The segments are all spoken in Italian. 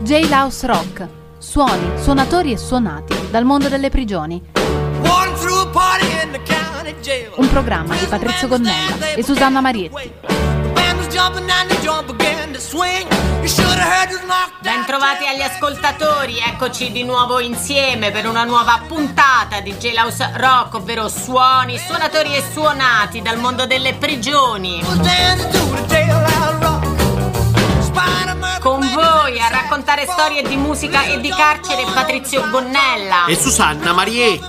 Jailhouse Rock. Suoni, suonatori e suonati dal mondo delle prigioni. Un programma di Patrizio Gonnella e Susanna Marietti. Bentrovati agli ascoltatori, eccoci di nuovo insieme per una nuova puntata di Jailhouse Rock, ovvero suoni, suonatori e suonati dal mondo delle prigioni. Con voi a raccontare storie di musica e di carcere Patrizio Gonnella e Susanna Marietti.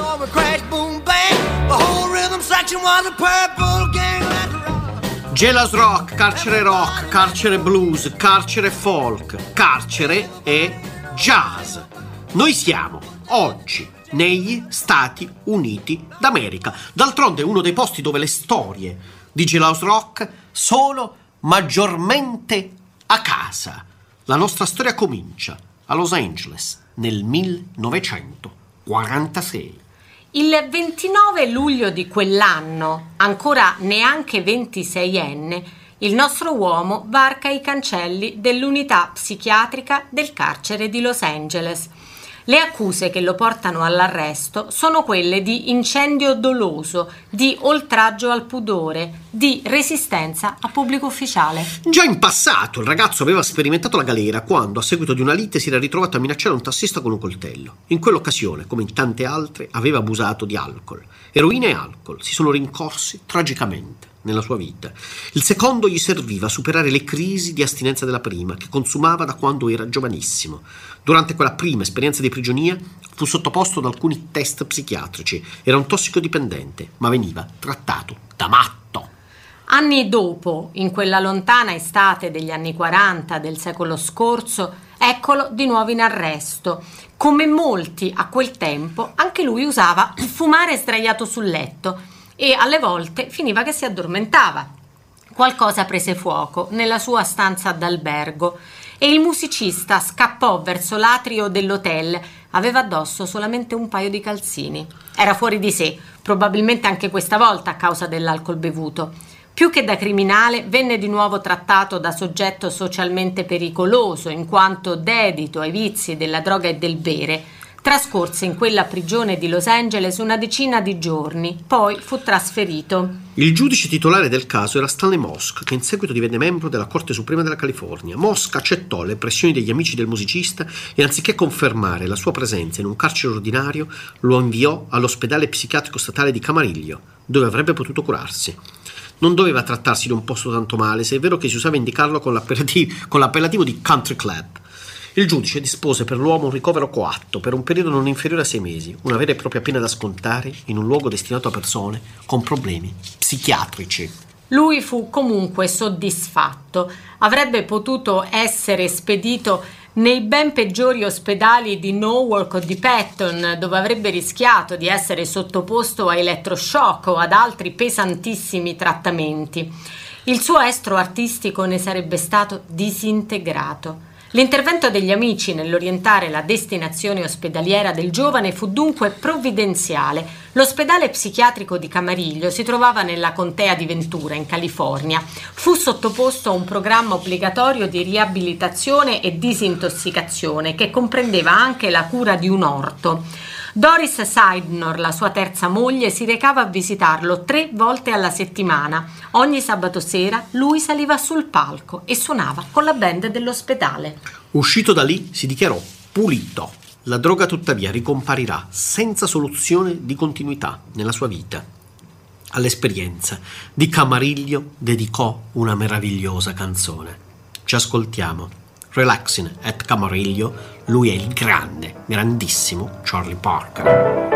Jailhouse rock, carcere blues, carcere folk, carcere e jazz. Noi siamo oggi negli Stati Uniti d'America. D'altronde è uno dei posti dove le storie di Jailhouse rock sono maggiormente a casa. La nostra storia comincia a Los Angeles nel 1946. Il 29 luglio di quell'anno, ancora neanche 26enne, il nostro uomo varca i cancelli dell'unità psichiatrica del carcere di Los Angeles. Le accuse che lo portano all'arresto sono quelle di incendio doloso, di oltraggio al pudore, di resistenza a pubblico ufficiale. Già in passato il ragazzo aveva sperimentato la galera quando, a seguito di una lite, si era ritrovato a minacciare un tassista con un coltello. In quell'occasione, come in tante altre, aveva abusato di alcol. Eroina e alcol si sono rincorsi tragicamente nella sua vita. Il secondo gli serviva a superare le crisi di astinenza della prima, che consumava da quando era giovanissimo. Durante quella prima esperienza di prigionia fu sottoposto ad alcuni test psichiatrici. Era un tossicodipendente, ma veniva trattato da matto. Anni dopo, in quella lontana estate degli anni 40 del secolo scorso, eccolo di nuovo in arresto. Come molti a quel tempo, anche lui usava fumare sdraiato sul letto e alle volte finiva che si addormentava. Qualcosa prese fuoco nella sua stanza d'albergo e il musicista scappò verso l'atrio dell'hotel. Aveva addosso solamente un paio di calzini. Era fuori di sé, probabilmente anche questa volta a causa dell'alcol bevuto. Più che da criminale, venne di nuovo trattato da soggetto socialmente pericoloso, in quanto dedito ai vizi della droga e del bere. Trascorse in quella prigione di Los Angeles una decina di giorni, poi fu trasferito. Il giudice titolare del caso era Stanley Mosk, che in seguito divenne membro della Corte Suprema della California. Mosk accettò le pressioni degli amici del musicista e, anziché confermare la sua presenza in un carcere ordinario, lo inviò all'ospedale psichiatrico statale di Camarillo, dove avrebbe potuto curarsi. Non doveva trattarsi di un posto tanto male, se è vero che si usava indicarlo con l'appellativo di country club. Il giudice dispose per l'uomo un ricovero coatto per un periodo non inferiore a 6 mesi, una vera e propria pena da scontare in un luogo destinato a persone con problemi psichiatrici. Lui fu comunque soddisfatto. Avrebbe potuto essere spedito nei ben peggiori ospedali di Newark o di Patton, dove avrebbe rischiato di essere sottoposto a elettroshock o ad altri pesantissimi trattamenti. Il suo estro artistico ne sarebbe stato disintegrato. L'intervento degli amici nell'orientare la destinazione ospedaliera del giovane fu dunque provvidenziale. L'ospedale psichiatrico di Camarillo si trovava nella contea di Ventura, in California. Fu sottoposto a un programma obbligatorio di riabilitazione e disintossicazione che comprendeva anche la cura di un orto. Doris Sydnor, la sua terza moglie, si recava a visitarlo 3 volte alla settimana. Ogni sabato sera lui saliva sul palco e suonava con la band dell'ospedale. Uscito da lì si dichiarò pulito. La droga tuttavia ricomparirà senza soluzione di continuità nella sua vita. All'esperienza di Camarillo dedicò una meravigliosa canzone. Ci ascoltiamo. Relaxing at Camarillo, lui è il grandissimo Charlie Parker.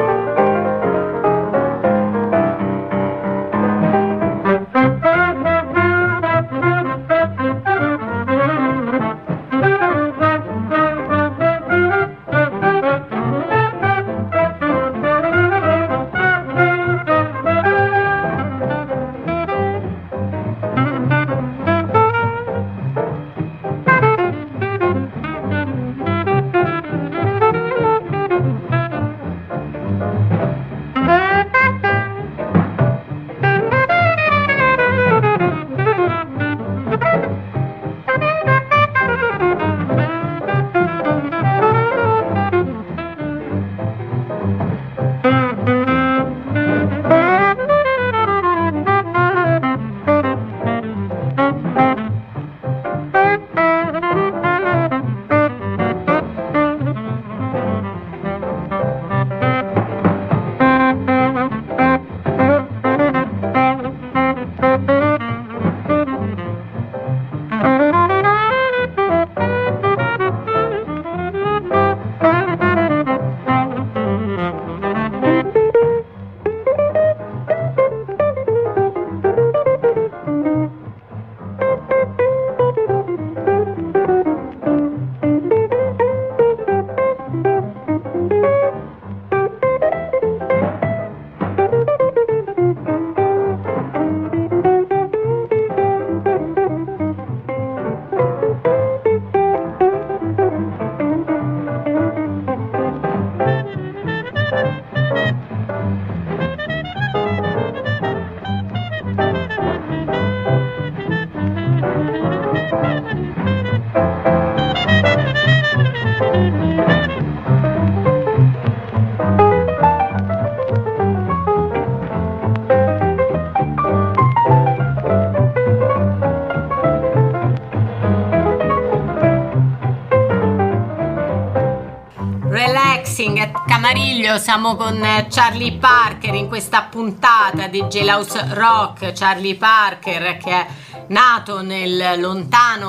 Relaxing at Camarillo, siamo con Charlie Parker in questa puntata di Jailhouse Rock. Charlie Parker che è nato nel lontano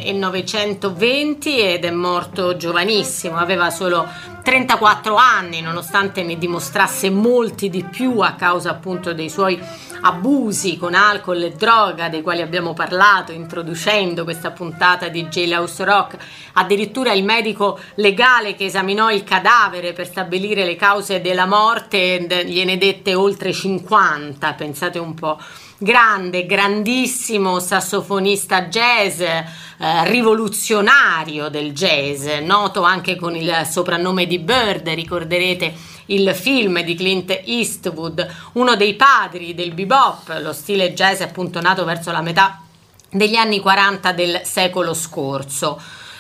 1920 ed è morto giovanissimo, aveva solo 34 anni, nonostante ne dimostrasse molti di più a causa appunto dei suoi abusi con alcol e droga, dei quali abbiamo parlato introducendo questa puntata di Jailhouse Rock. Addirittura il medico legale che esaminò il cadavere per stabilire le cause della morte gliene dette oltre 50, pensate un po'. Grandissimo sassofonista jazz, rivoluzionario del jazz, noto anche con il soprannome di Bird. Ricorderete il film di Clint Eastwood, uno dei padri del bebop, lo stile jazz appunto nato verso la metà degli anni 40 del secolo scorso.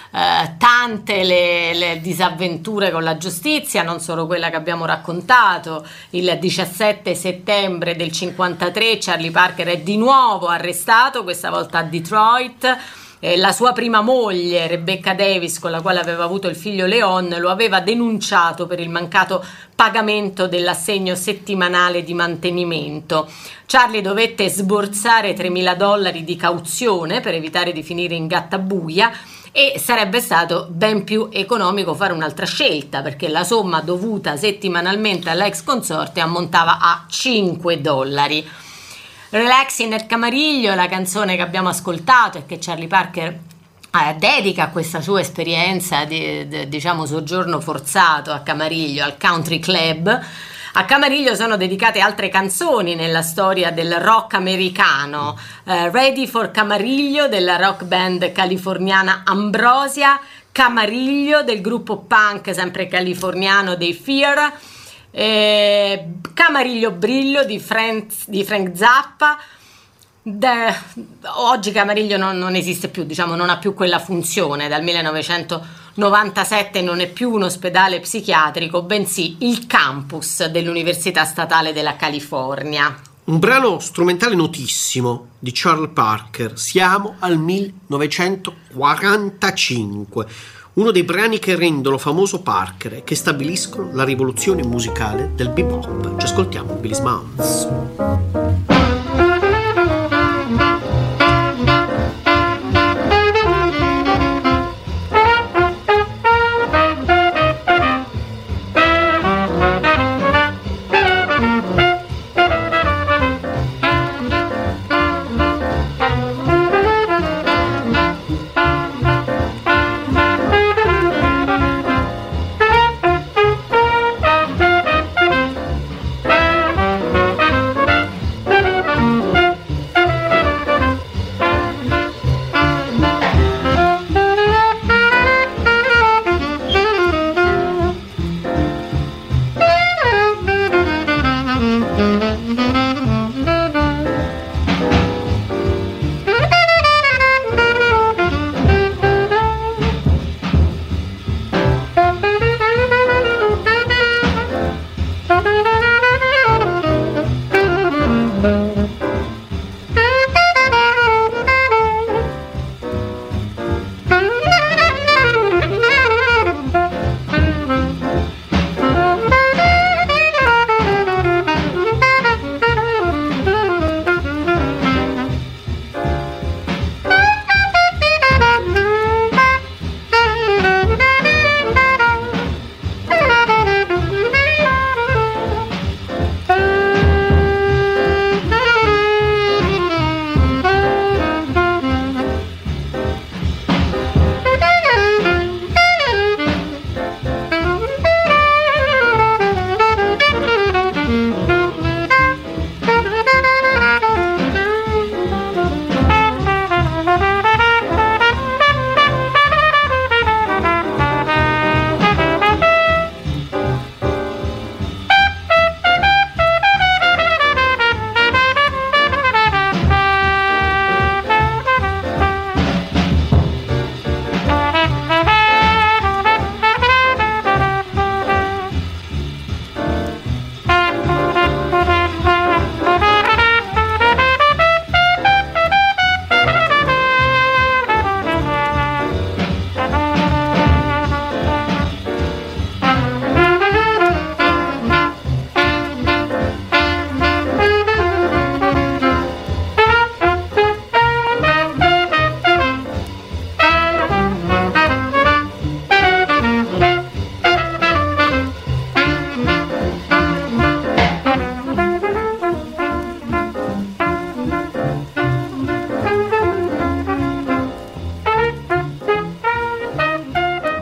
Tante le disavventure con la giustizia, non solo quella che abbiamo raccontato. Il 17 settembre del 53 Charlie Parker è di nuovo arrestato, questa volta a Detroit. La sua prima moglie, Rebecca Davis, con la quale aveva avuto il figlio Leon, lo aveva denunciato per il mancato pagamento dell'assegno settimanale di mantenimento. Charlie dovette sborsare $3.000 di cauzione per evitare di finire in gattabuia, e sarebbe stato ben più economico fare un'altra scelta, perché la somma dovuta settimanalmente alla ex consorte ammontava a $5. Relaxing at Camarillo, la canzone che abbiamo ascoltato e che Charlie Parker dedica a questa sua esperienza di diciamo soggiorno forzato a Camarillo, al country club. A Camarillo sono dedicate altre canzoni nella storia del rock americano. Ready for Camarillo della rock band californiana Ambrosia, Camarillo del gruppo punk sempre californiano dei Fear, Camarillo Brillo di Frank Zappa. Oggi Camarillo non esiste più, diciamo, non ha più quella funzione. Dal 1997 non è più un ospedale psichiatrico, bensì il campus dell'Università Statale della California. Un brano strumentale notissimo di Charlie Parker, siamo al 1945, uno dei brani che rendono famoso Parker e che stabiliscono la rivoluzione musicale del bebop. Ci ascoltiamo Billy Smalls.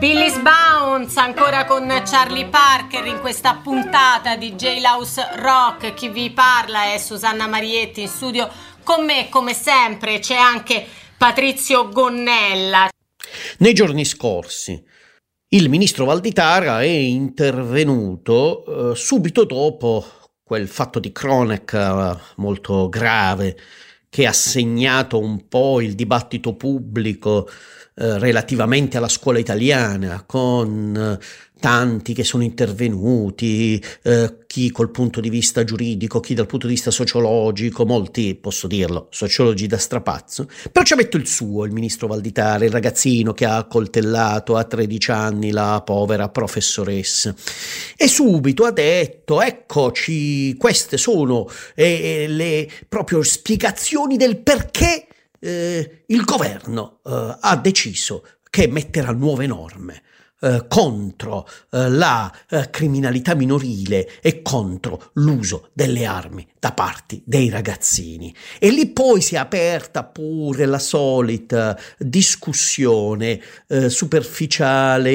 Billy's Bounce ancora con Charlie Parker in questa puntata di Jailhouse Rock. Chi vi parla è Susanna Marietti, in studio con me come sempre c'è anche Patrizio Gonnella. Nei giorni scorsi il ministro Valditara è intervenuto subito dopo quel fatto di cronaca molto grave che ha segnato un po' il dibattito pubblico relativamente alla scuola italiana, con tanti che sono intervenuti, chi col punto di vista giuridico, chi dal punto di vista sociologico, molti, posso dirlo, sociologi da strapazzo. Però ci ha messo il suo, il ministro Valditara, il ragazzino che ha accoltellato a 13 anni la povera professoressa, e subito ha detto: eccoci, queste sono le proprio spiegazioni del perché il governo ha deciso che metterà nuove norme contro la criminalità minorile e contro l'uso delle armi da parte dei ragazzini. E lì poi si è aperta pure la solita discussione superficiale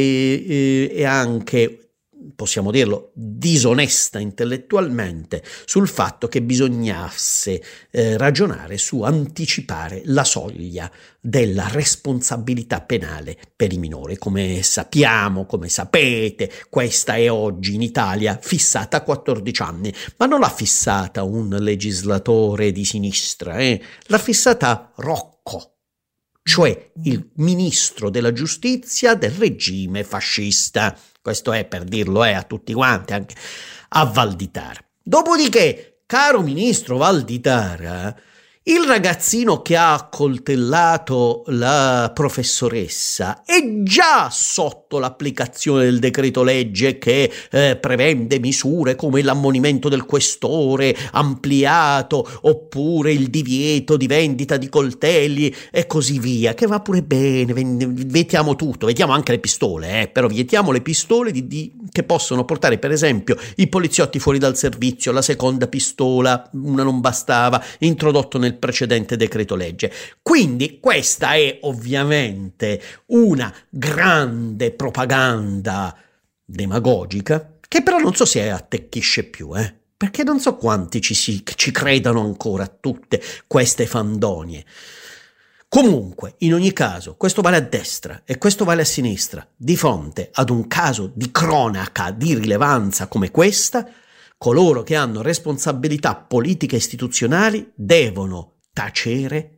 e anche, possiamo dirlo, disonesta intellettualmente sul fatto che bisognasse ragionare su anticipare la soglia della responsabilità penale per i minori. Come sappiamo, come sapete, questa è oggi in Italia fissata a 14 anni, ma non l'ha fissata un legislatore di sinistra, l'ha fissata Rocco, cioè il ministro della giustizia del regime fascista. Questo è per dirlo a tutti quanti, anche a Valditara. Dopodiché, caro ministro Valditara, il ragazzino che ha accoltellato la professoressa è già sotto l'applicazione del decreto legge che prevede misure come l'ammonimento del questore ampliato, oppure il divieto di vendita di coltelli e così via, che va pure bene. Vietiamo tutto, vietiamo anche le pistole, però vietiamo le pistole che possono portare, per esempio, i poliziotti fuori dal servizio. La seconda pistola, una non bastava, introdotto nel precedente decreto legge. Quindi questa è ovviamente una grande propaganda demagogica, che però non so se attecchisce più, perché non so quanti ci credano ancora a tutte queste fandonie. Comunque, in ogni caso, questo vale a destra e questo vale a sinistra. Di fronte ad un caso di cronaca di rilevanza come questa, coloro che hanno responsabilità politiche e istituzionali devono tacere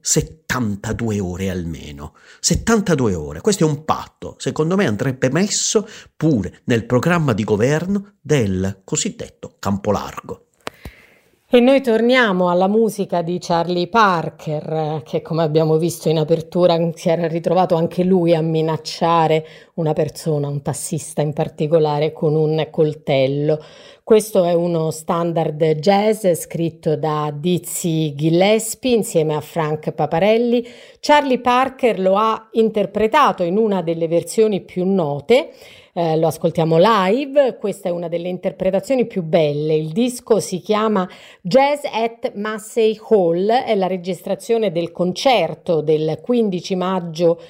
72 ore almeno. 72 ore. Questo è un patto. Secondo me andrebbe messo pure nel programma di governo del cosiddetto campo largo. E noi torniamo alla musica di Charlie Parker, che come abbiamo visto in apertura si era ritrovato anche lui a minacciare una persona, un tassista in particolare, con un coltello. Questo è uno standard jazz scritto da Dizzy Gillespie insieme a Frank Paparelli. Charlie Parker lo ha interpretato in una delle versioni più note. Lo ascoltiamo live, questa è una delle interpretazioni più belle. Il disco si chiama Jazz at Massey Hall, è la registrazione del concerto del 15 maggio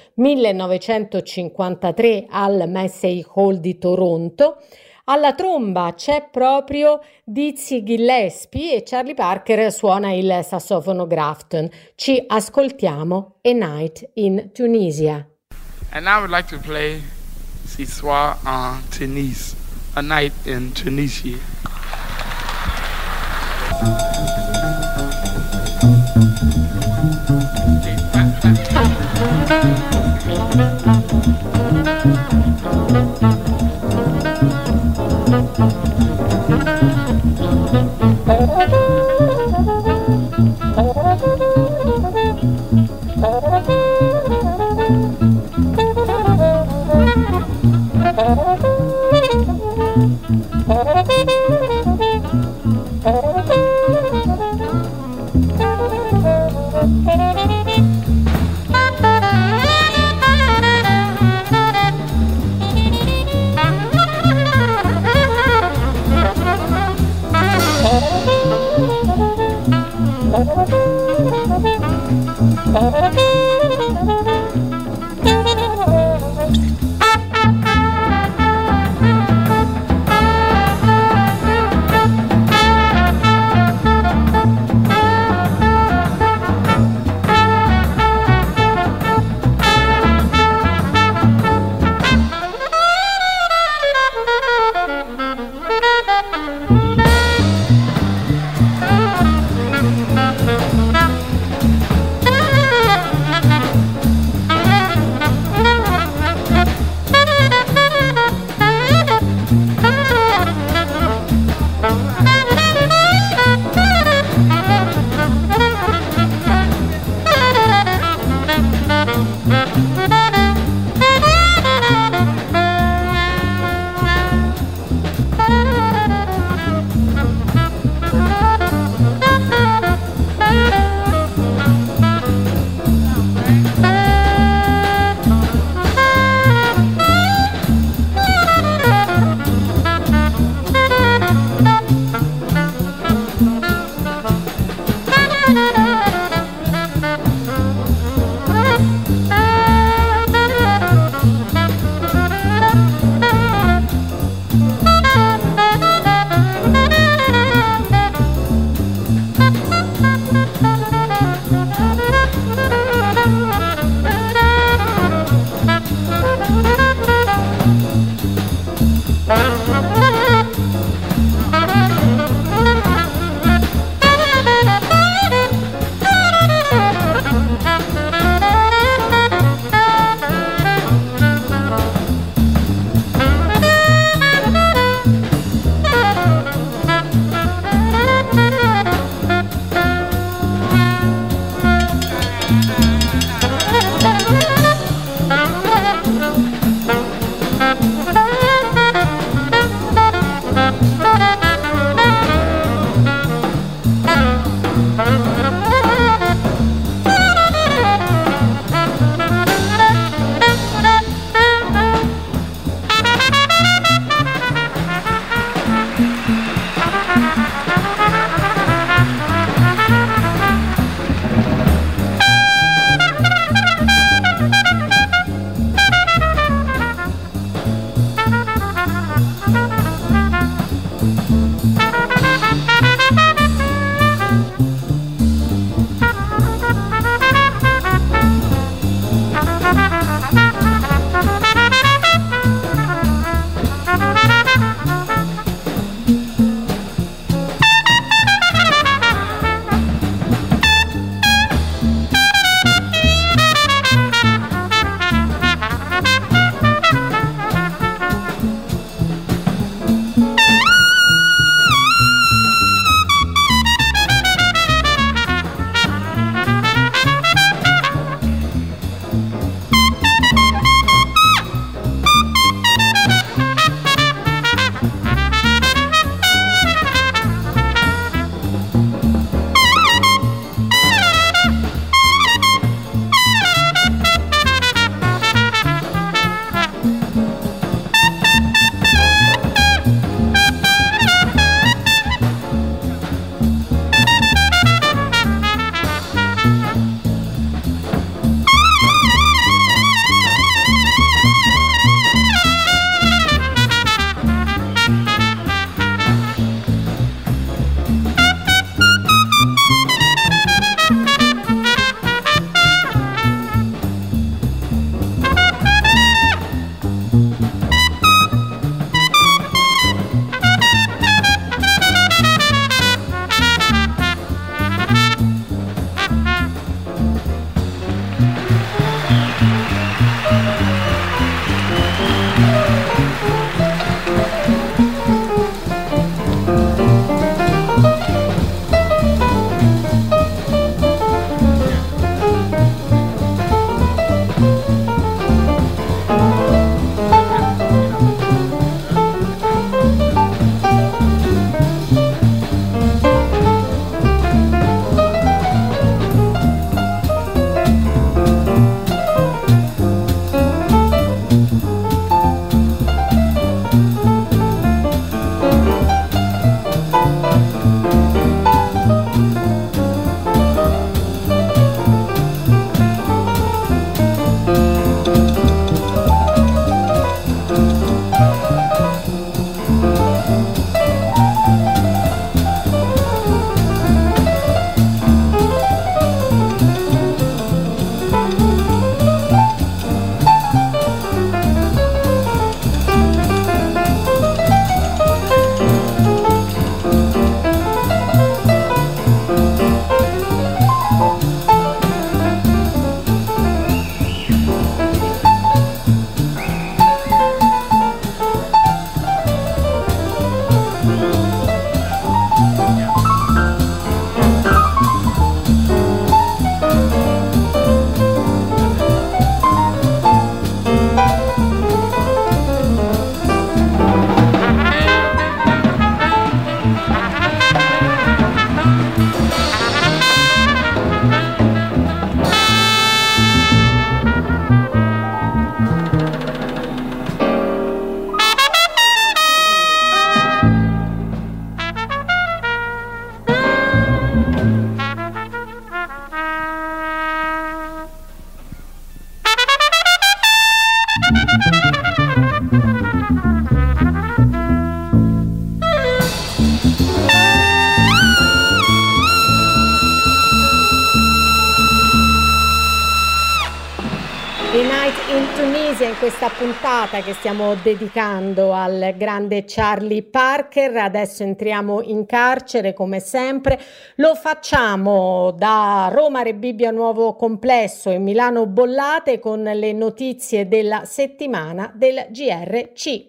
1953 al Massey Hall di Toronto. Alla tromba c'è proprio Dizzy Gillespie e Charlie Parker suona il sassofono Grafton. Ci ascoltiamo A Night in Tunisia. And I would like to play Ce soir en Tunis, A Night in Tunisia. in questa puntata che stiamo dedicando al grande Charlie Parker. Adesso entriamo in carcere come sempre. Lo facciamo da Roma Rebibbia Nuovo Complesso e Milano Bollate con le notizie della settimana del GRC.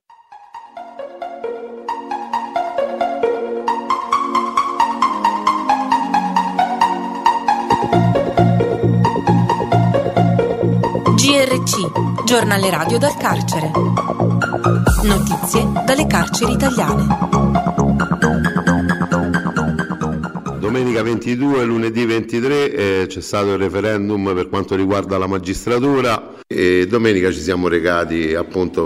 GRC, giornale radio dal carcere. Notizie dalle carceri italiane. Domenica 22 e lunedì 23 c'è stato il referendum per quanto riguarda la magistratura e domenica ci siamo recati appunto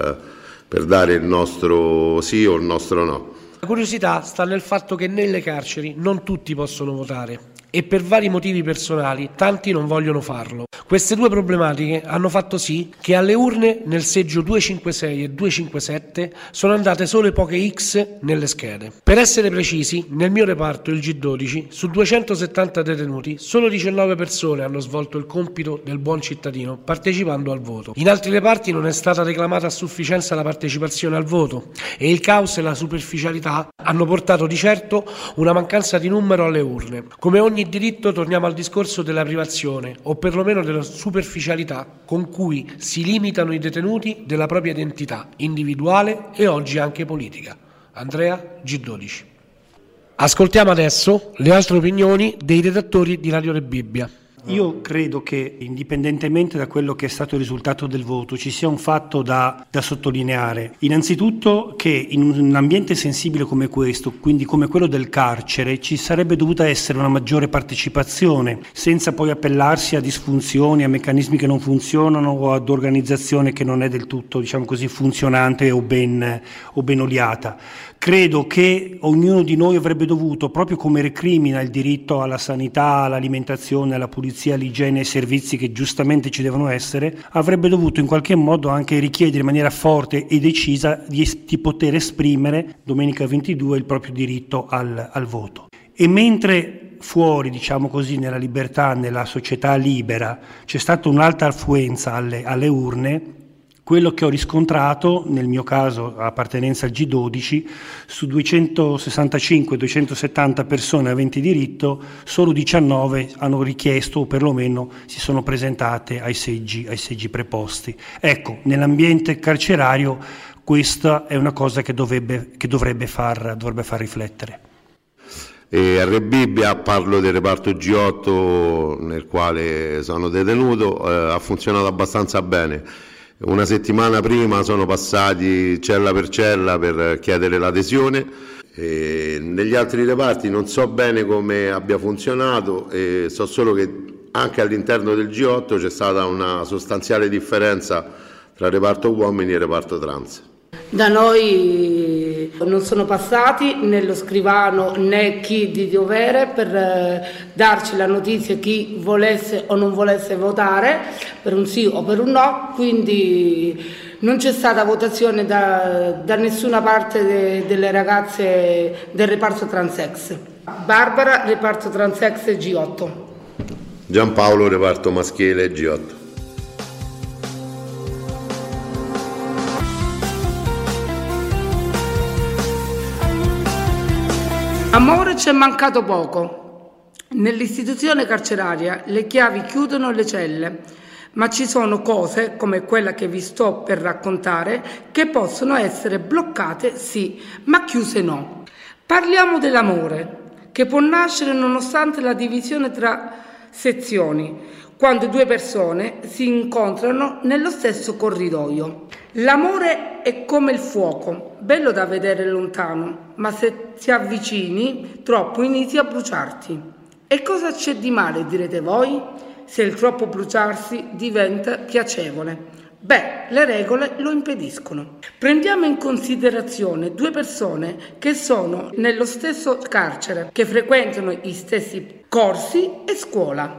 per dare il nostro sì o il nostro no. La curiosità sta nel fatto che nelle carceri non tutti possono votare e per vari motivi personali tanti non vogliono farlo. Queste due problematiche hanno fatto sì che alle urne nel seggio 256 e 257 sono andate solo poche X nelle schede. Per essere precisi, nel mio reparto, il G12, su 270 detenuti, solo 19 persone hanno svolto il compito del buon cittadino partecipando al voto. In altri reparti non è stata reclamata a sufficienza la partecipazione al voto e il caos e la superficialità hanno portato di certo una mancanza di numero alle urne. Come ogni diritto torniamo al discorso della privazione o perlomeno della superficialità con cui si limitano i detenuti della propria identità individuale e oggi anche politica. Andrea, G12. Ascoltiamo adesso le altre opinioni dei redattori di Radio Rebibbia. Io credo che, indipendentemente da quello che è stato il risultato del voto, ci sia un fatto da sottolineare. Innanzitutto che in un ambiente sensibile come questo, quindi come quello del carcere, ci sarebbe dovuta essere una maggiore partecipazione, senza poi appellarsi a disfunzioni, a meccanismi che non funzionano o ad organizzazione che non è del tutto, diciamo così, funzionante o ben oliata. Credo che ognuno di noi avrebbe dovuto, proprio come recrimina il diritto alla sanità, all'alimentazione, alla pulizia, all'igiene e ai servizi che giustamente ci devono essere, avrebbe dovuto in qualche modo anche richiedere in maniera forte e decisa di poter esprimere domenica 22 il proprio diritto al voto. E mentre fuori, diciamo così, nella libertà, nella società libera, c'è stata un'alta affluenza alle urne, quello che ho riscontrato, nel mio caso appartenenza al G12, su 265-270 persone aventi diritto, solo 19 hanno richiesto o perlomeno si sono presentate ai seggi preposti. Ecco, nell'ambiente carcerario questa è una cosa che dovrebbe far riflettere. E a Rebibbia, parlo del reparto G8 nel quale sono detenuto, ha funzionato abbastanza bene. Una settimana prima sono passati cella per chiedere l'adesione. E negli altri reparti non so bene come abbia funzionato, e so solo che anche all'interno del G8 c'è stata una sostanziale differenza tra reparto uomini e reparto trans. Da noi non sono passati né lo scrivano né chi di dovere per darci la notizia chi volesse o non volesse votare per un sì o per un no, quindi non c'è stata votazione da nessuna parte delle ragazze del reparto transex. Barbara, reparto transex G8. Giampaolo, reparto maschile G8. Amore, ci è mancato poco. Nell'istituzione carceraria le chiavi chiudono le celle, ma ci sono cose, come quella che vi sto per raccontare, che possono essere bloccate sì, ma chiuse no. Parliamo dell'amore, che può nascere nonostante la divisione tra sezioni, quando due persone si incontrano nello stesso corridoio. L'amore è come il fuoco, bello da vedere lontano, ma se ti avvicini troppo inizi a bruciarti. E cosa c'è di male, direte voi, se il troppo bruciarsi diventa piacevole? Beh, le regole lo impediscono. Prendiamo in considerazione due persone che sono nello stesso carcere, che frequentano gli stessi corsi e scuola.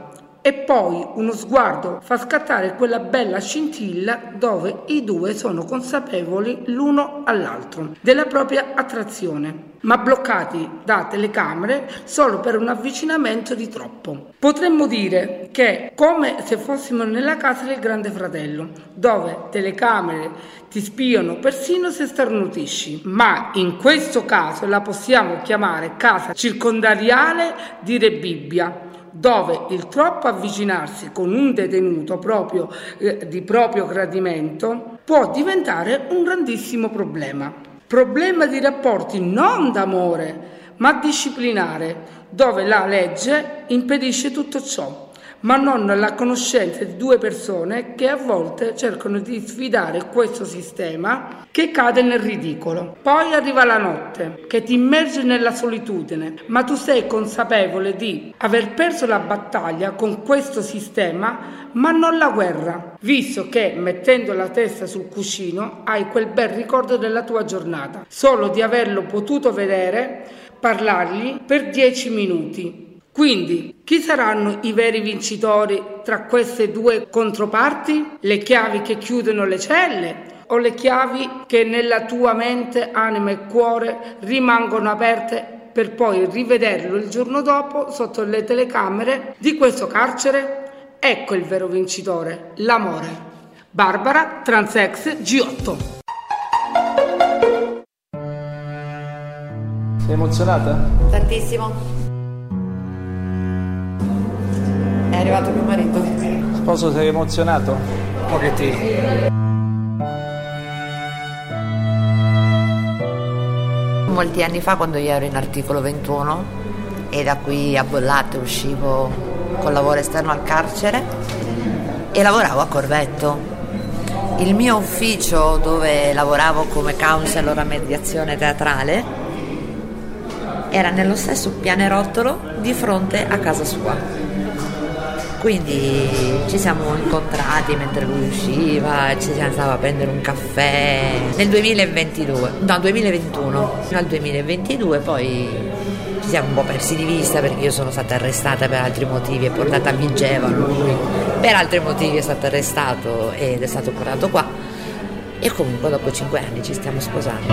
e poi uno sguardo fa scattare quella bella scintilla dove i due sono consapevoli l'uno all'altro della propria attrazione, ma bloccati da telecamere solo per un avvicinamento di troppo. Potremmo dire che è come se fossimo nella casa del Grande Fratello, dove telecamere ti spiano persino se starnutisci, ma in questo caso la possiamo chiamare casa circondariale di Re Bibbia, dove il troppo avvicinarsi con un detenuto di proprio gradimento può diventare un grandissimo problema. Problema di rapporti non d'amore, ma disciplinare, dove la legge impedisce tutto ciò, ma non la conoscenza di due persone che a volte cercano di sfidare questo sistema che cade nel ridicolo. Poi arriva la notte, che ti immerge nella solitudine, ma tu sei consapevole di aver perso la battaglia con questo sistema, ma non la guerra, visto che mettendo la testa sul cuscino hai quel bel ricordo della tua giornata, solo di averlo potuto vedere, parlargli per 10 minuti. Quindi, chi saranno i veri vincitori tra queste due controparti? Le chiavi che chiudono le celle o le chiavi che nella tua mente, anima e cuore rimangono aperte per poi rivederlo il giorno dopo sotto le telecamere di questo carcere? Ecco il vero vincitore, l'amore. Barbara, Transex G8. Sei emozionata? Tantissimo. È arrivato mio marito. Sposo, sei emozionato? Un pochettino. Molti anni fa, quando io ero in articolo 21 e da qui a Bollate uscivo col lavoro esterno al carcere e lavoravo a Corvetto. Il mio ufficio, dove lavoravo come counselor a mediazione teatrale, era nello stesso pianerottolo di fronte a casa sua. Quindi ci siamo incontrati mentre lui usciva, ci siamo stati a prendere un caffè nel 2021. Fino al 2022 poi ci siamo un po' persi di vista perché io sono stata arrestata per altri motivi e portata a Vigevano, lui per altri motivi è stato arrestato ed è stato portato qua e comunque dopo 5 anni ci stiamo sposando.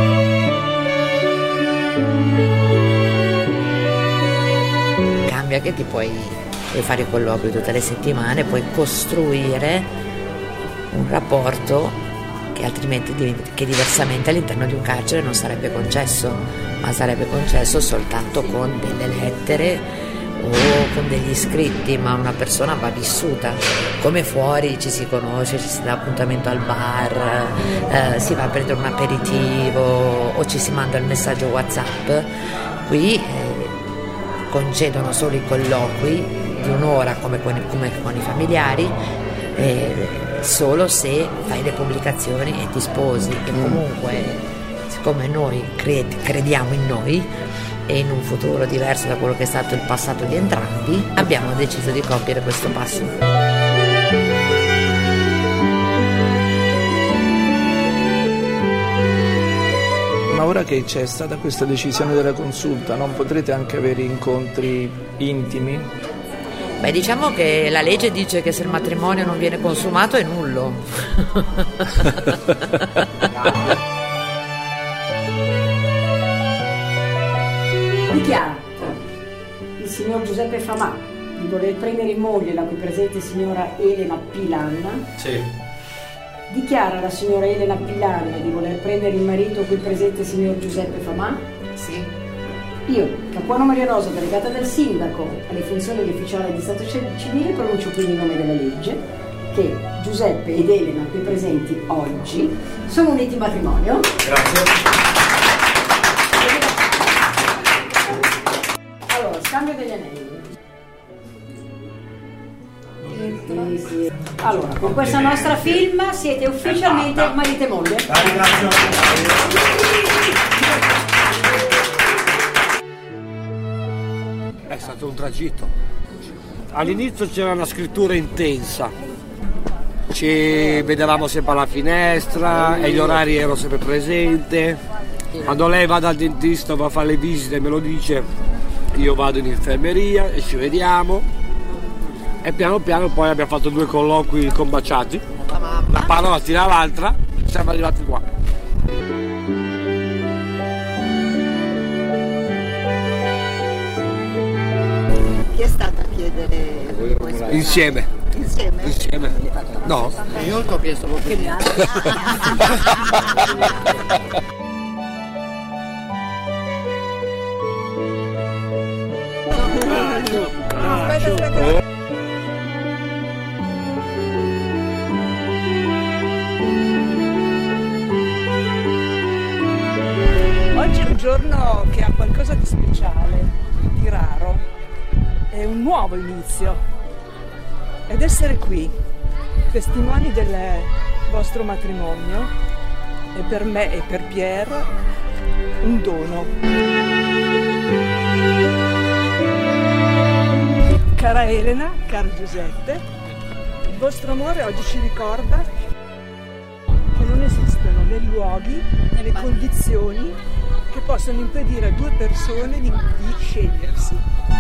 Cambia che ti puoi fare i colloqui tutte le settimane, puoi costruire un rapporto che altrimenti che diversamente all'interno di un carcere non sarebbe concesso, ma sarebbe concesso soltanto con delle lettere o con degli scritti, ma una persona va vissuta. Come fuori ci si conosce, ci si dà appuntamento al bar, si va a prendere un aperitivo o ci si manda il messaggio WhatsApp, qui concedono solo i colloqui di un'ora come con i familiari, solo se fai le pubblicazioni e ti sposi. E comunque, siccome noi crediamo in noi e in un futuro diverso da quello che è stato il passato di entrambi, abbiamo deciso di compiere questo passo. Ma ora che c'è stata questa decisione della consulta, non potrete anche avere incontri intimi? Beh, diciamo che la legge dice che se il matrimonio non viene consumato è nullo. Dichiara il signor Giuseppe Famà di voler prendere in moglie la qui presente signora Elena Pilan. Sì. Dichiara la signora Elena Pilan di voler prendere in marito qui presente signor Giuseppe Famà. Sì. Io, Capuano Maria Rosa, delegata del sindaco alle funzioni di ufficiale di Stato civile, pronuncio quindi in nome della legge che Giuseppe ed Elena qui presenti oggi sono uniti in matrimonio. Grazie. Allora, scambio degli anelli. Sì. Allora, con questa nostra firma siete ufficialmente marito e moglie. È stato un tragitto. All'inizio c'era una scrittura intensa, ci vedevamo sempre alla finestra e gli orari ero sempre presente. Quando lei va dal dentista, va a fare le visite, me lo dice, io vado in infermeria e ci vediamo. E piano piano poi abbiamo fatto 2 colloqui combaciati, una parola tira l'altra, siamo arrivati qua. Chi è stato a chiedere questo? Insieme. No? Io ho chiesto che mi ha. Oggi è un giorno che ha qualcosa di speciale, di raro, è un nuovo inizio ed essere qui, testimoni del vostro matrimonio, è per me e per Pierre un dono. Cara Elena, caro Giuseppe, il vostro amore oggi ci ricorda che non esistono né luoghi né condizioni che possano impedire a 2 persone di scegliersi.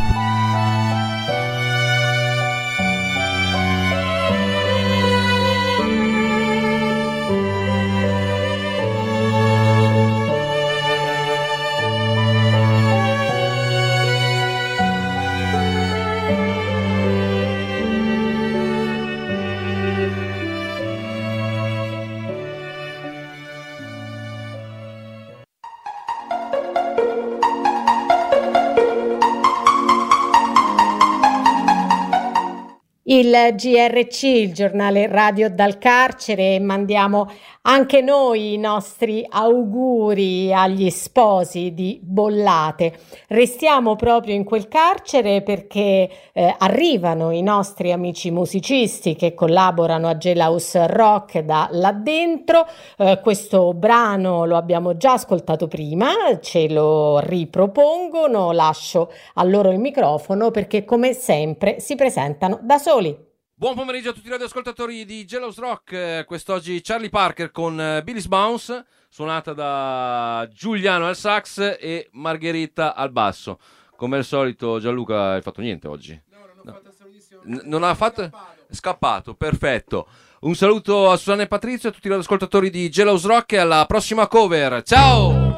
Il GRC, il giornale radio dal carcere, mandiamo anche noi i nostri auguri agli sposi di Bollate. Restiamo proprio in quel carcere perché arrivano i nostri amici musicisti che collaborano a Jailhouse Rock da là dentro. Questo brano lo abbiamo già ascoltato prima, ce lo ripropongono, lascio a loro il microfono perché come sempre si presentano da soli. Buon pomeriggio a tutti i radioascoltatori di Jailhouse Rock, quest'oggi Charlie Parker con Billy's Bounce, suonata da Giuliano al sax e Margherita al basso. Come al solito Gianluca hai fatto niente oggi? Non ha fatto? Scappato, perfetto. Un saluto a Susanna e Patrizio, a tutti i radioascoltatori di Jailhouse Rock e alla prossima cover. Ciao!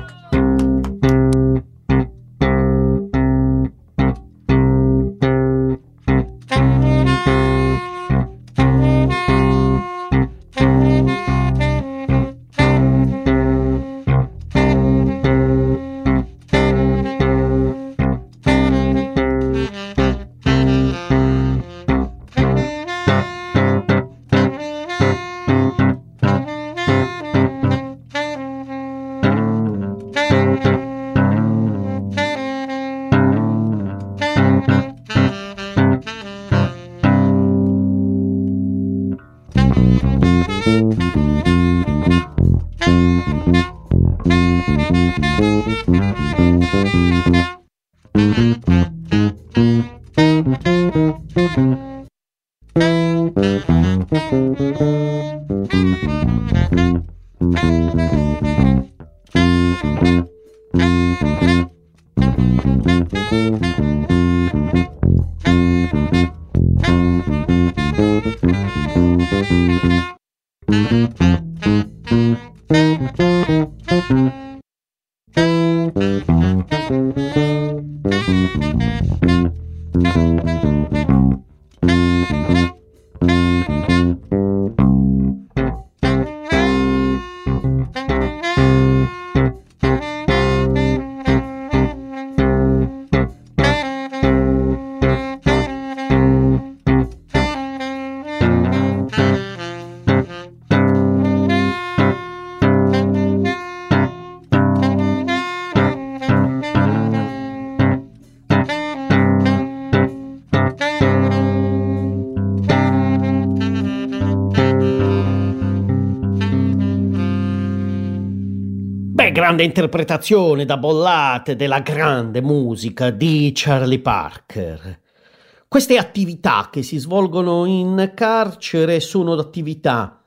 Grande interpretazione da Bollate della grande musica di Charlie Parker. Queste attività che si svolgono in carcere sono attività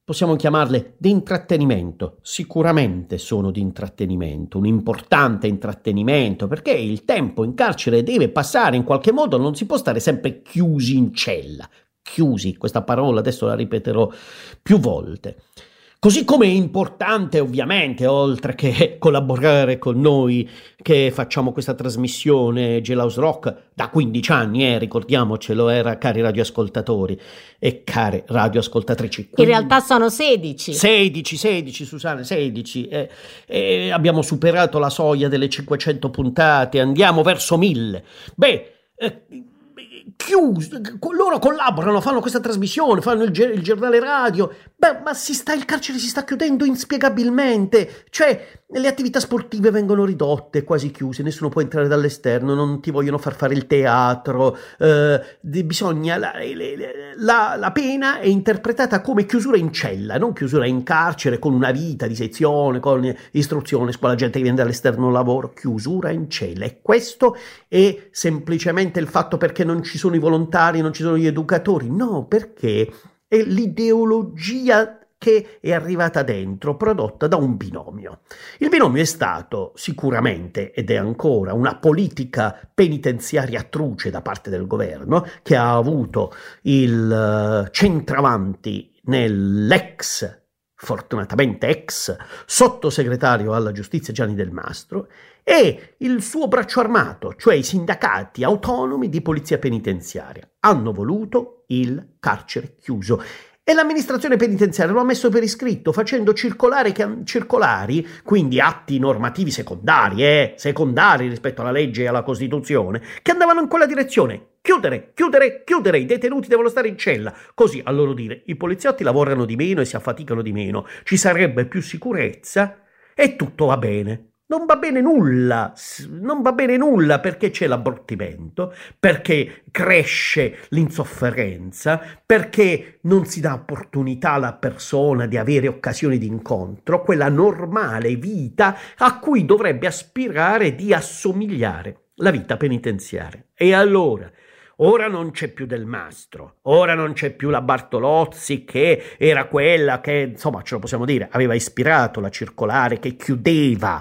possiamo chiamarle di intrattenimento, sicuramente sono di intrattenimento, un importante intrattenimento, perché il tempo in carcere deve passare in qualche modo, non si può stare sempre chiusi in cella. Chiusi, questa parola adesso la ripeterò più volte. Così come è importante, ovviamente, oltre che collaborare con noi che facciamo questa trasmissione Jailhouse Rock da 15 anni, ricordiamocelo, cari radioascoltatori e care radioascoltatrici. In realtà sono 16. 16, Susanna, 16. Abbiamo superato la soglia delle 500 puntate, andiamo verso 1000. Loro collaborano, fanno questa trasmissione, fanno il giornale radio, ma il carcere si sta chiudendo inspiegabilmente, cioè le attività sportive vengono ridotte, quasi chiuse, nessuno può entrare dall'esterno, non ti vogliono far fare il teatro, bisogna la pena è interpretata come chiusura in cella, non chiusura in carcere con una vita di sezione, con istruzione, scuola, gente che viene dall'esterno lavoro, chiusura in cella, e questo è semplicemente il fatto perché non ci sono i volontari, non ci sono gli educatori, no, perché è l'ideologia che è arrivata dentro, prodotta da un binomio. Il binomio è stato sicuramente, ed è ancora, una politica penitenziaria truce da parte del governo, che ha avuto il centravanti fortunatamente ex sottosegretario alla giustizia Gianni Del Mastro, e il suo braccio armato, cioè i sindacati autonomi di polizia penitenziaria, hanno voluto il carcere chiuso. E l'amministrazione penitenziaria lo ha messo per iscritto, facendo circolari, quindi atti normativi secondari rispetto alla legge e alla Costituzione, che andavano in quella direzione. Chiudere, i detenuti devono stare in cella. Così, a loro dire, i poliziotti lavorano di meno e si affaticano di meno, ci sarebbe più sicurezza e tutto va bene. Non va bene nulla perché c'è l'abbruttimento, perché cresce l'insofferenza, perché non si dà opportunità alla persona di avere occasioni di incontro, quella normale vita a cui dovrebbe aspirare di assomigliare la vita penitenziaria. E allora, ora non c'è più Del Mastro, ora non c'è più la Bartolozzi, che era quella che, insomma, ce lo possiamo dire, aveva ispirato la circolare che chiudeva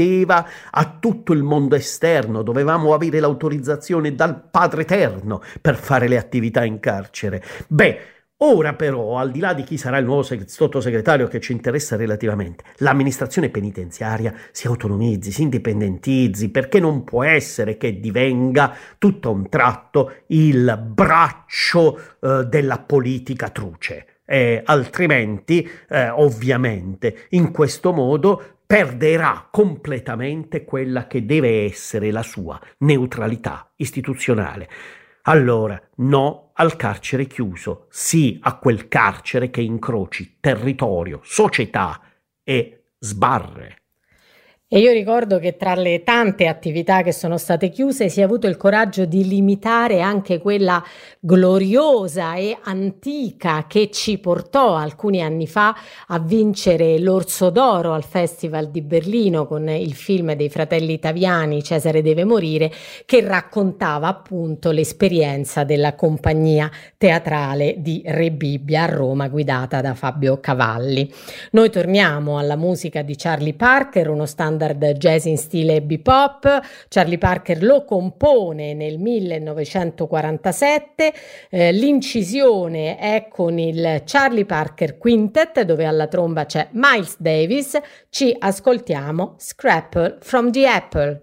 a tutto il mondo esterno. Dovevamo avere l'autorizzazione dal Padre Eterno per fare le attività in carcere. Ora però, al di là di chi sarà il nuovo sottosegretario che ci interessa relativamente, l'amministrazione penitenziaria si autonomizzi, si indipendentizzi, perché non può essere che divenga tutto a un tratto il braccio della politica truce. Altrimenti, ovviamente, in questo modo perderà completamente quella che deve essere la sua neutralità istituzionale. Allora, no al carcere chiuso, sì a quel carcere che incroci territorio, società e sbarre. E io ricordo che tra le tante attività che sono state chiuse si è avuto il coraggio di limitare anche quella gloriosa e antica che ci portò alcuni anni fa a vincere l'Orso d'Oro al Festival di Berlino con il film dei fratelli Taviani, Cesare deve morire, che raccontava appunto l'esperienza della compagnia teatrale di Re Bibbia a Roma, guidata da Fabio Cavalli. Noi torniamo alla musica di Charlie Parker, uno standard jazz in stile bebop. Charlie Parker lo compone nel 1947, l'incisione è con il Charlie Parker Quintet, dove alla tromba c'è Miles Davis. Ci ascoltiamo Scrapple from the Apple.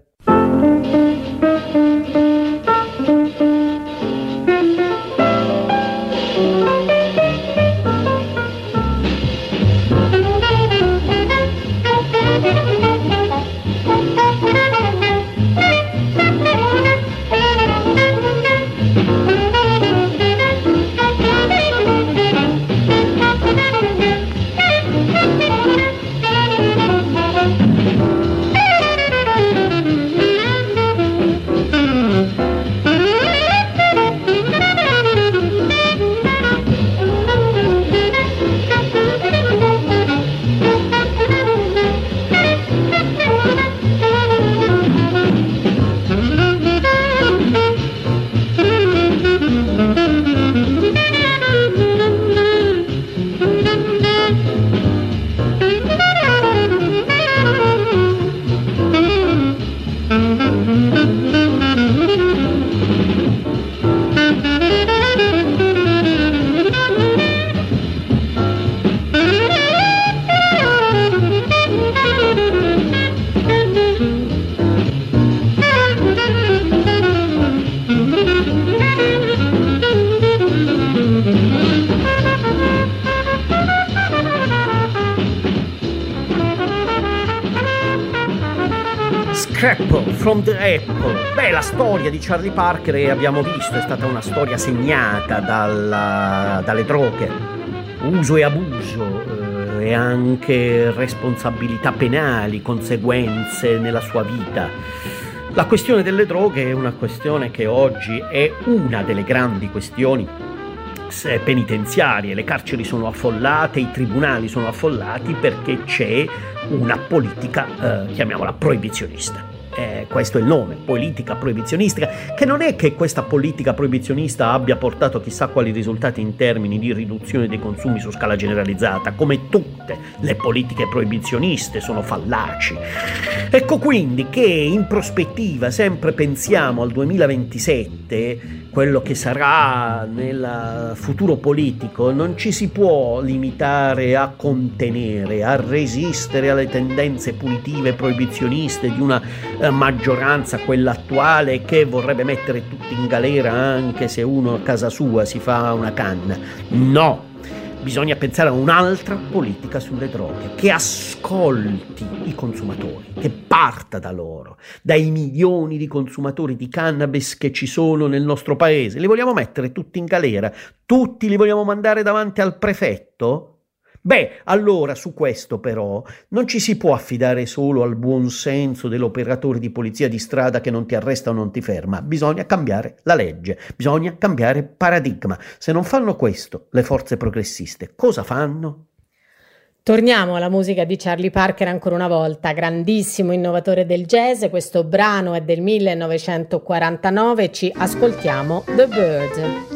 Crapple from the Apple. Beh, la storia di Charlie Parker, abbiamo visto, è stata una storia segnata dalle droghe, uso e abuso e anche responsabilità penali, conseguenze nella sua vita. La questione delle droghe è una questione che oggi è una delle grandi questioni penitenziarie. Le carceri sono affollate, i tribunali sono affollati perché c'è una politica, chiamiamola proibizionista. Questo è il nome, politica proibizionistica, che non è che questa politica proibizionista abbia portato chissà quali risultati in termini di riduzione dei consumi su scala generalizzata, come tutte le politiche proibizioniste sono fallaci. Ecco quindi che in prospettiva sempre pensiamo al 2027, quello che sarà nel futuro politico, non ci si può limitare a contenere, a resistere alle tendenze punitive proibizioniste di una maggioranza, quella attuale, che vorrebbe mettere tutti in galera anche se uno a casa sua si fa una canna. No! Bisogna pensare a un'altra politica sulle droghe, che ascolti i consumatori, che parta da loro, dai milioni di consumatori di cannabis che ci sono nel nostro paese. Li vogliamo mettere tutti in galera? Tutti li vogliamo mandare davanti al prefetto? Beh, allora su questo però non ci si può affidare solo al buon senso dell'operatore di polizia di strada che non ti arresta o non ti ferma. Bisogna cambiare la legge, bisogna cambiare paradigma. Se non fanno questo le forze progressiste, cosa fanno? Torniamo alla musica di Charlie Parker ancora una volta, grandissimo innovatore del jazz. Questo brano è del 1949, ci ascoltiamo The Bird.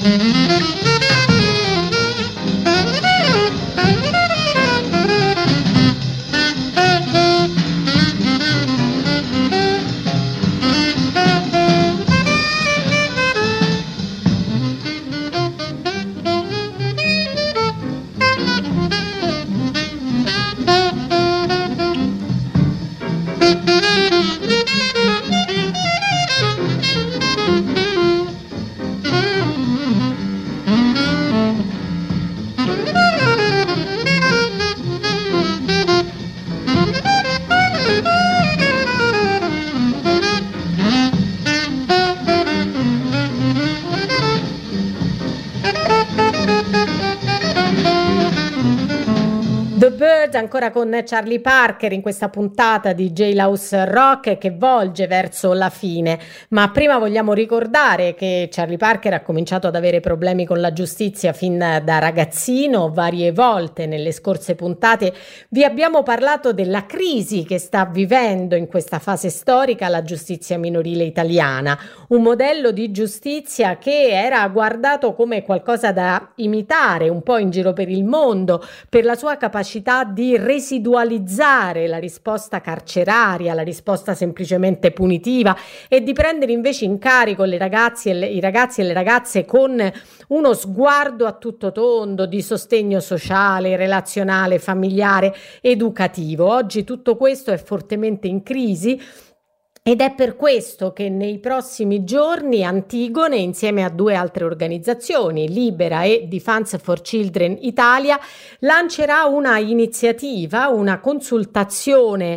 Ancora con Charlie Parker in questa puntata di Jailhouse Rock che volge verso la fine, ma prima vogliamo ricordare che Charlie Parker ha cominciato ad avere problemi con la giustizia fin da ragazzino. Varie volte nelle scorse puntate vi abbiamo parlato della crisi che sta vivendo in questa fase storica la giustizia minorile italiana, un modello di giustizia che era guardato come qualcosa da imitare un po' in giro per il mondo per la sua capacità di residualizzare la risposta carceraria, la risposta semplicemente punitiva, e di prendere invece in carico i ragazzi e le ragazze con uno sguardo a tutto tondo di sostegno sociale, relazionale, familiare, educativo. Oggi tutto questo è fortemente in crisi. Ed è per questo che nei prossimi giorni Antigone, insieme a 2 altre organizzazioni, Libera e Defense for Children Italia, lancerà una iniziativa, una consultazione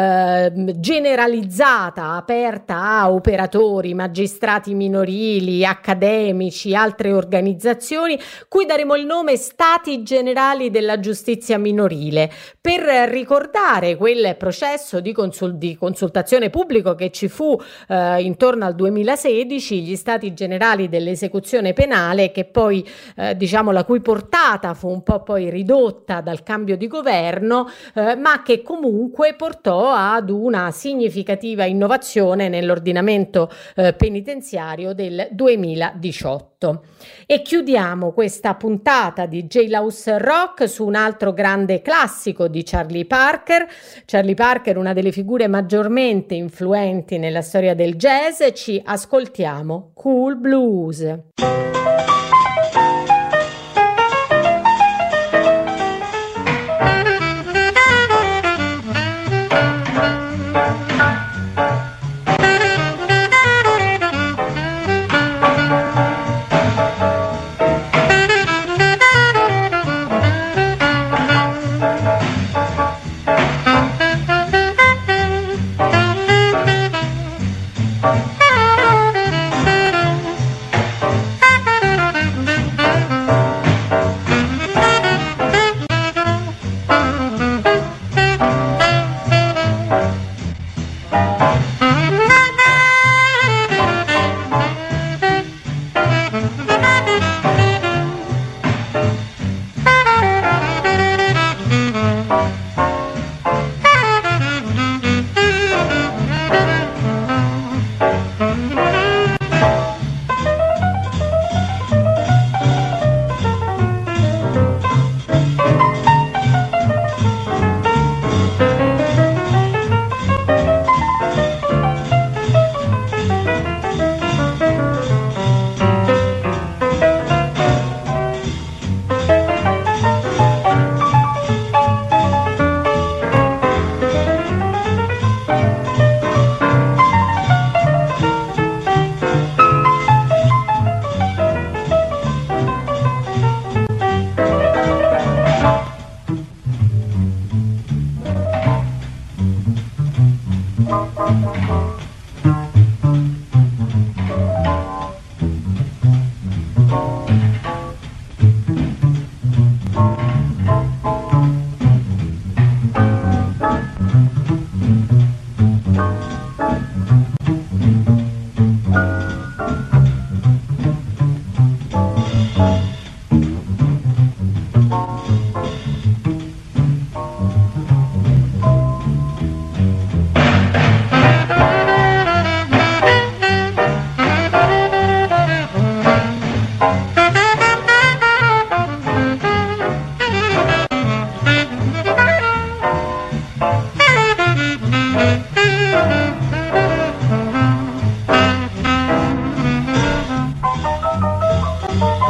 generalizzata, aperta a operatori, magistrati minorili, accademici, altre organizzazioni, cui daremo il nome Stati Generali della Giustizia Minorile, per ricordare quel processo di consultazione pubblica che ci fu intorno al 2016, gli Stati Generali dell'esecuzione penale, che poi la cui portata fu un po' poi ridotta dal cambio di governo, ma che comunque portò ad una significativa innovazione nell'ordinamento penitenziario del 2018. E chiudiamo questa puntata di Jailhouse Rock su un altro grande classico di Charlie Parker. Charlie Parker, una delle figure maggiormente influenti nella storia del jazz. Ci ascoltiamo Cool Blues.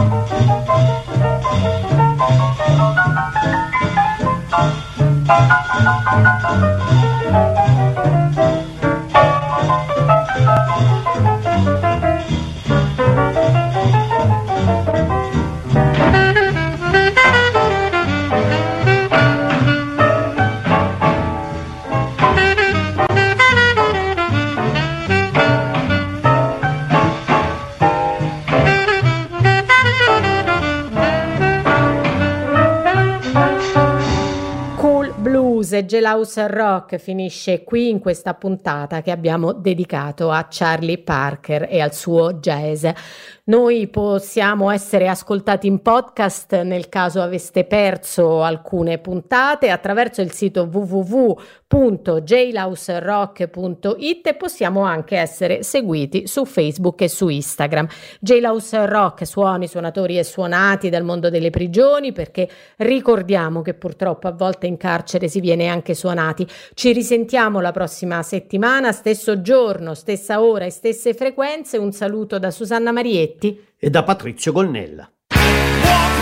Jailhouse Rock finisce qui in questa puntata che abbiamo dedicato a Charlie Parker e al suo jazz. Noi possiamo essere ascoltati in podcast nel caso aveste perso alcune puntate attraverso il sito www.jailhouserock.it e possiamo anche essere seguiti su Facebook e su Instagram. Jailhouse Rock, suoni, suonatori e suonati dal mondo delle prigioni, perché ricordiamo che purtroppo a volte in carcere si viene anche suonati. Ci risentiamo la prossima settimana, stesso giorno, stessa ora e stesse frequenze. Un saluto da Susanna Marietti e da Patrizio Gonnella.